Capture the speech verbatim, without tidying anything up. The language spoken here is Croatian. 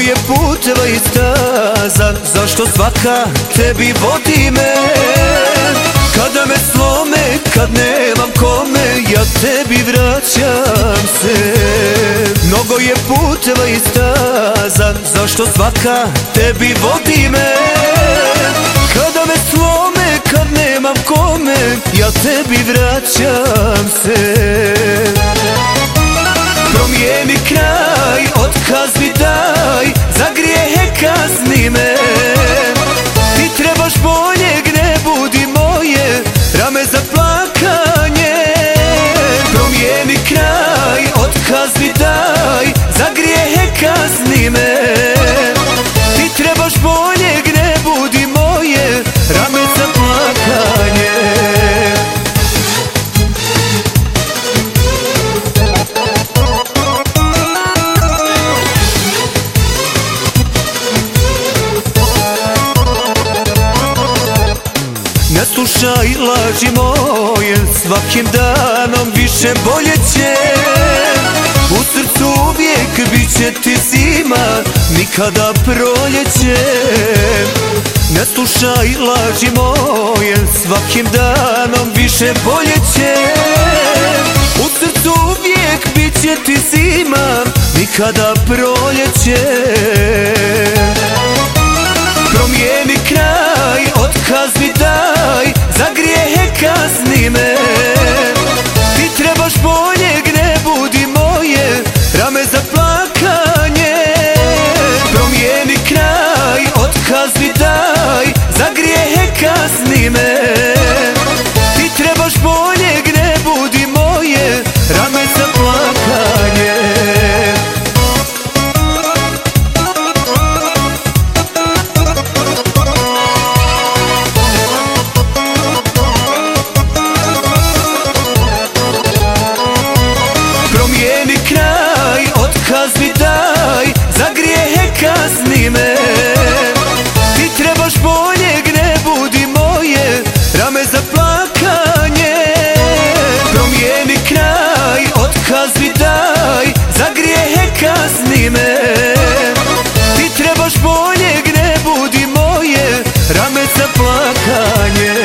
je puteva i staza, zašto svaka tebi vodi me? Kada me slome, kad nemam kome, ja tebi vraćam se. Mnogo je puteva i staza, zašto svaka tebi vodi me? Kada me slome, kad nemam kome, ja tebi vraćam se. Promijeni kraj, otkaz mi daj, za grijehe kazni me. Ti trebaš boljeg, ne budi moje rame za plakanje. Promijeni kraj, otkaz mi daj, za grijehe kazni me. Ti trebaš boljeg, ne budi moje rame za plakanje. Ne slušaj laži moje, svakim danom više bolje će. U srcu uvijek bit će ti zima, nikada proljeće. Ne slušaj laži moje, svakim danom više bolje će. U srcu uvijek bit će ti zima, nikada proljeće. Promijeni kraj, otkaz mi daj, za grijehe kazni me. Ti trebaš boljeg, ne budi moje rame za plakanje. Promijeni kraj, otkaz mi daj, za grijehe kazni me. Ti trebaš boljeg, ne budi moje rame za plakanje. Promijeni kraj, otkaz mi daj, za grijehe kazni me. Ti trebaš boljeg, ne budi moje rame za plakanje. Promijeni kraj, otkaz mi daj, za grijehe kazni me. Ti trebaš boljeg, ne budi moje rame za plakanje.